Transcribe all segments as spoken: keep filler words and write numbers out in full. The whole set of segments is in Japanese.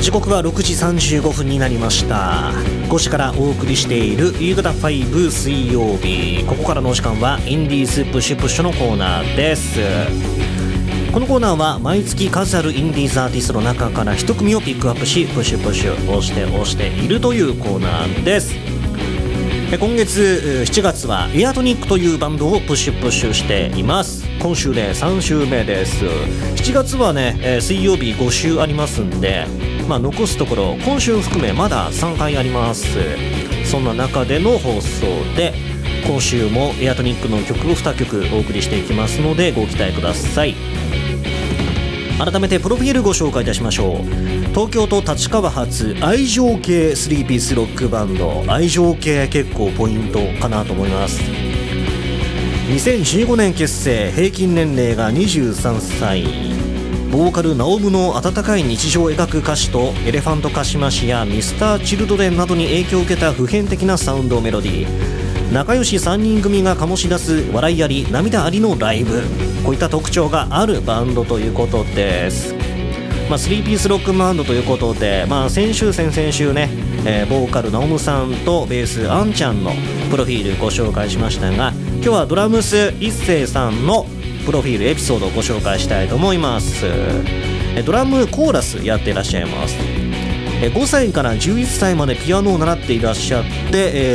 時刻はろくじさんじゅうごふんになりました。ごじからお送りしている夕方ファイブ水曜日、ここからのお時間はインディーズプッシュプッシュのコーナーです。このコーナーは毎月数あるインディーズアーティストの中から一組をピックアップし、プッシュプッシュ押して押しているというコーナーです。今月しちがつはエアトニックというバンドをプッシュプッシュしています。今週でさん週目です。しちがつはね、えー、水曜日ご週ありますんで、まあ、残すところ今週含めまださんかいあります。そんな中での放送で今週もエアトニックの曲をにきょくお送りしていきますのでご期待ください。改めてプロフィールご紹介いたしましょう。東京と立川発愛情系スリーピースロックバンド、愛情系結構ポイントかなと思います。にせんじゅうごねん結成、平均年齢がにじゅうさんさい。ボーカルナオムの温かい日常を描く歌詞とエレファントカシマシやミスターチルドレンなどに影響を受けた普遍的なサウンドメロディー、仲良しさんにん組が醸し出す笑いあり涙ありのライブ、こういった特徴があるバンドということです。まあ、スリーピースロックバンドということで、まあ、先週先々週ね、えー、ボーカルナオムさんとベースアンちゃんのプロフィールご紹介しましたが、今日はドラムス一星さんのプロフィールエピソードをご紹介したいと思います。ドラムコーラスやっていらっしゃいます。ごさいからじゅういっさいまでピアノを習っていらっしゃって、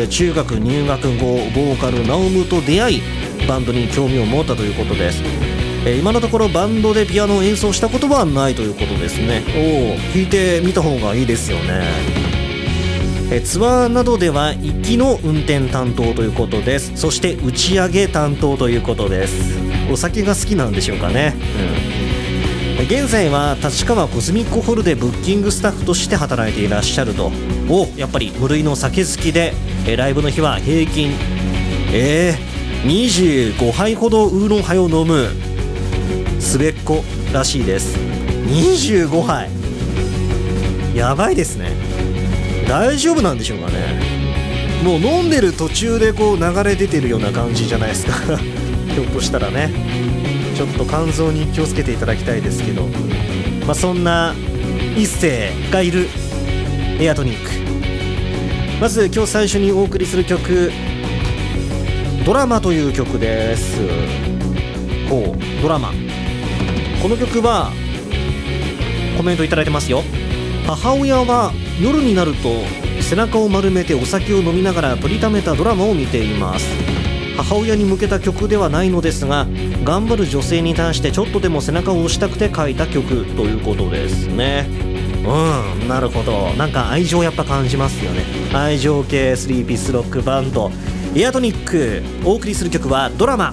中学入学後ボーカルナオムと出会いバンドに興味を持ったということです。今のところバンドでピアノを演奏したことはないということですね。おお、弾いてみた方がいいですよね。ツアーなどでは行きの運転担当ということです。そして打ち上げ担当ということです。お酒が好きなんでしょうかね、うん、現在は立川コスミックホールでブッキングスタッフとして働いていらっしゃると。お、やっぱり無類の酒好きで、ライブの日は平均えー、にじゅうごはいほどウーロンハイを飲む末っ子らしいです。にじゅうごはい、やばいですね。大丈夫なんでしょうかね。もう飲んでる途中でこう流れ出てるような感じじゃないですかひょっとしたらね、ちょっと肝臓に気をつけていただきたいですけど、まあ、そんな一星がいるエアトニック、まず今日最初にお送りする曲、ドラマという曲です。ほう、ドラマ。この曲はコメントいただいてますよ。母親は夜になると背中を丸めてお酒を飲みながら撮りためたドラマを見ています。母親に向けた曲ではないのですが、頑張る女性に対してちょっとでも背中を押したくて書いた曲ということですね。うん、なるほど。なんか愛情やっぱ感じますよね。愛情系スリーピースロックバンドエアトニック、お送りする曲はドラマ。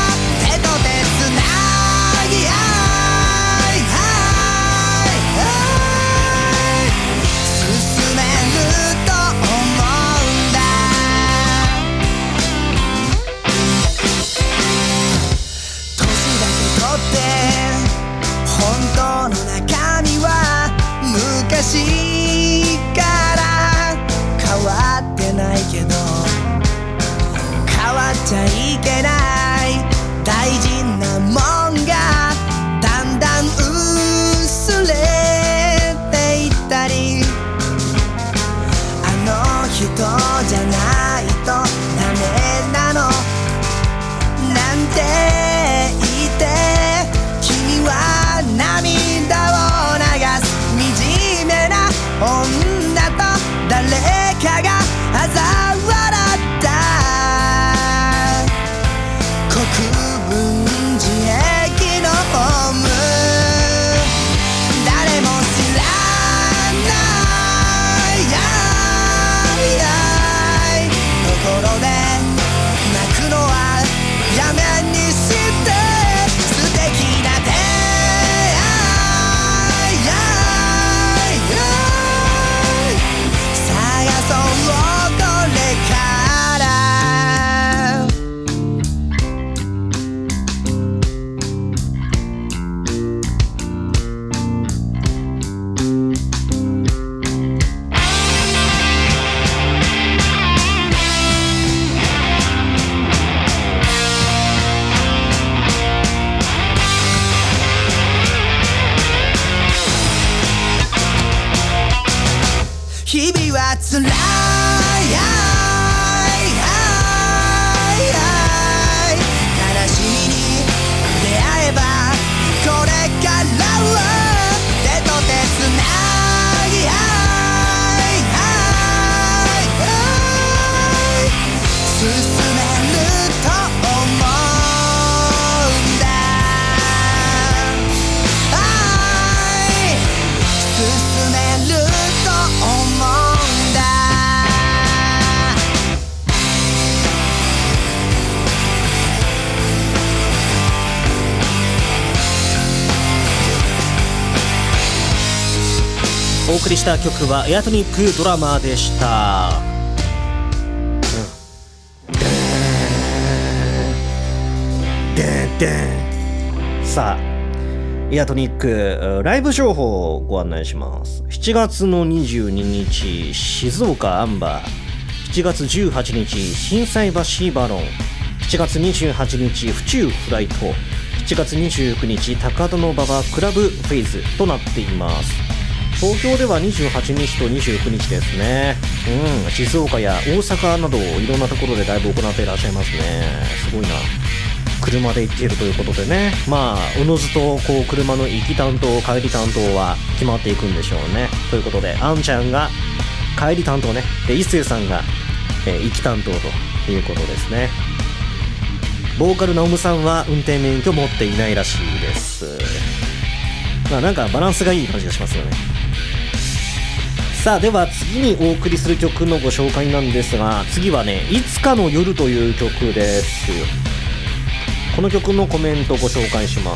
手と手つなぎ、 辛い悲しみに出会えばこれからは手と手つなぎ進めると思うんだ進めると思うんだお送りした曲はエアトニックドラマーでした。さあエアトニックライブ情報をご案内します。しちがつのにじゅうににち静岡アンバー、しちがつじゅうはちにち心斎橋バロン、しちがつにじゅうはちにち府中フライト、しちがつにじゅうくにち高田馬場クラブフェイズとなっています。東京ではにじゅうはちにちとにじゅうくにちですね。うん、静岡や大阪などいろんなところでライブを行っていらっしゃいますね。すごいな。車で行っているということでね、まあおのずとこう車の行き担当帰り担当は決まっていくんでしょうね。ということであんちゃんが帰り担当ね、で一星さんが、えー、行き担当ということですね。ボーカルナオムさんは運転免許持っていないらしいです。まあなんかバランスがいい感じがしますよね。さあでは次にお送りする曲のご紹介なんですが、次はねいつかの夜という曲です。この曲のコメントをご紹介します。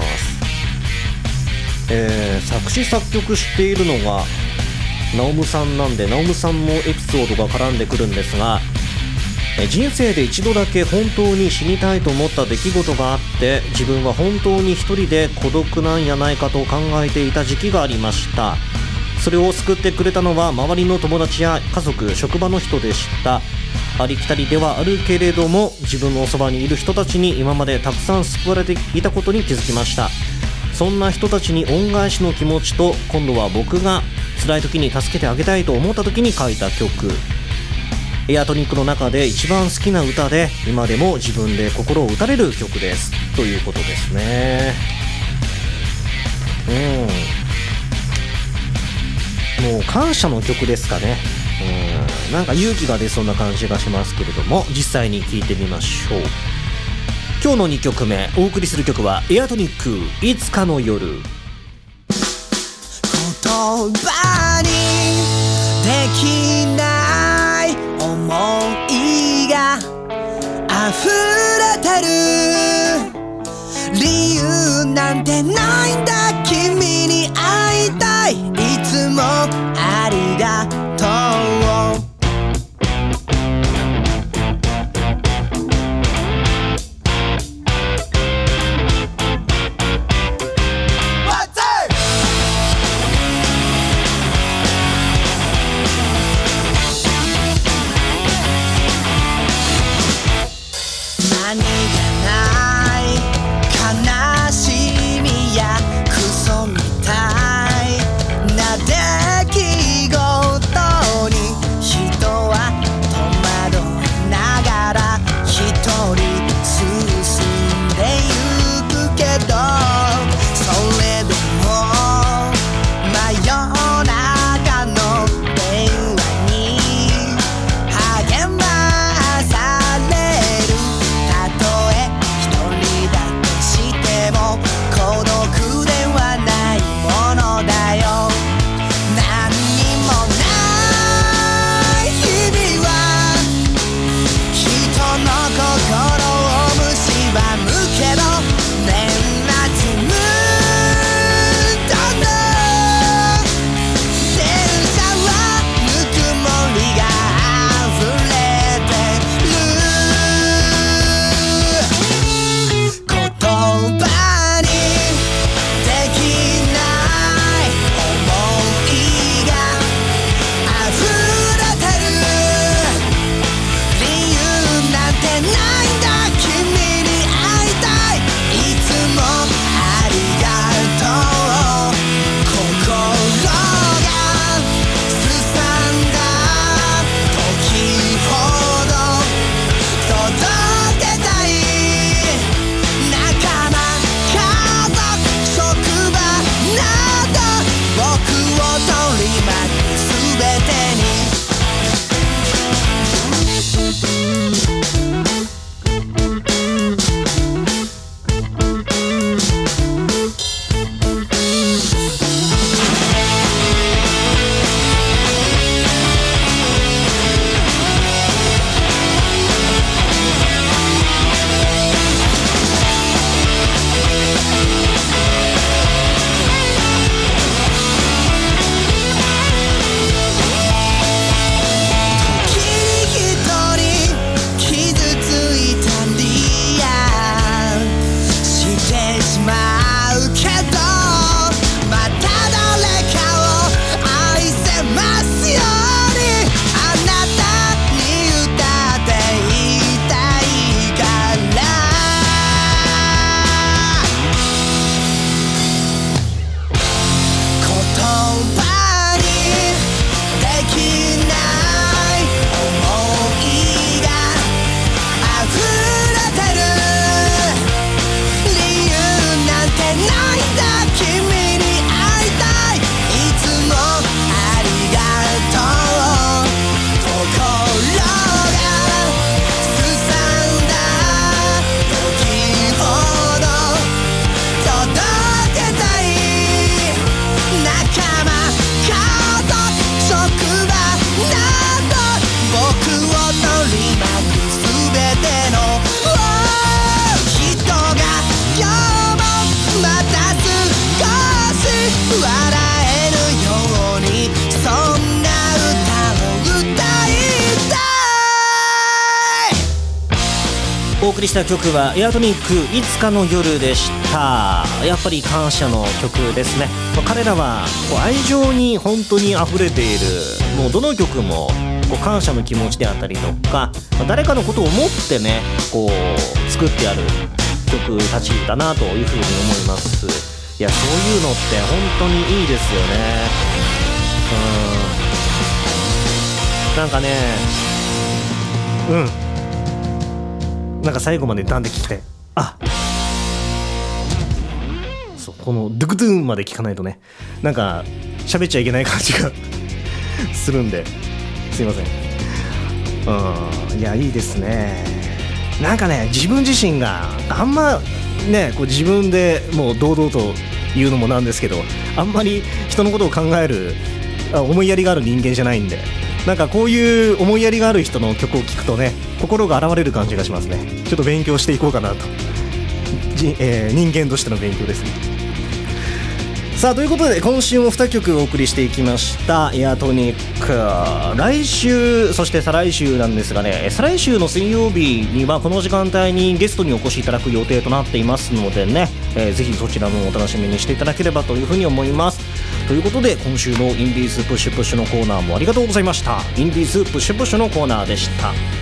えー、作詞作曲しているのがナオムさんなんで、ナオムさんのエピソードが絡んでくるんですが、え人生で一度だけ本当に死にたいと思った出来事があって、自分は本当に一人で孤独なんやないかと考えていた時期がありました。それを救ってくれたのは周りの友達や家族、職場の人でした。ありきたりではあるけれども、自分のそばにいる人たちに今までたくさん救われていたことに気づきました。そんな人たちに恩返しの気持ちと、今度は僕が辛い時に助けてあげたいと思った時に書いた曲。エアトニックの中で一番好きな歌で、今でも自分で心を打たれる曲ですということですね。うん、もう感謝の曲ですかね。うん、なんか勇気が出そうな感じがしますけれども、実際に聴いてみましょう。今日のにきょくめお送りする曲はエアトニックいつかの夜。 言葉にできない思いが溢れてる、理由なんてないんだ、君に会いたい、いつもありがとう。何気ない悲しみやクソみたいな出来事に人は戸惑いながら一人進んでゆくけど、それでも真夜中の電話に励まされる、たとえお送りした曲はエアトニックいつかの夜でした。やっぱり感謝の曲ですね。彼らはこう愛情に本当に溢れている、もうどの曲もこう感謝の気持ちであったりとか、誰かのことを思ってねこう作ってある曲たちだなというふうに思います。いや、そういうのって本当にいいですよね。うん、なんかね、うんなんか最後まで段で聞きたい。あ、そう、このドゥクドゥーンまで聞かないとね、なんか喋っちゃいけない感じがするんで、すいません。うん、いや、いいですね。なんかね、自分自身があんまね、こう自分でもう堂々と言うのもなんですけど、あんまり人のことを考える思いやりがある人間じゃないんで、なんかこういう思いやりがある人の曲を聴くとね、心が洗われる感じがしますね。ちょっと勉強していこうかなと、じ、えー、人間としての勉強ですね。さあ、ということで今週もにきょくお送りしていきましたエアトニック。来週そして再来週なんですがね、再来週の水曜日にはこの時間帯にゲストにお越しいただく予定となっていますのでね、えー、ぜひそちらもお楽しみにしていただければというふうに思います。ということで今週のインディーズプッシュプッシュのコーナーもありがとうございました。インディーズプッシュプッシュのコーナーでした。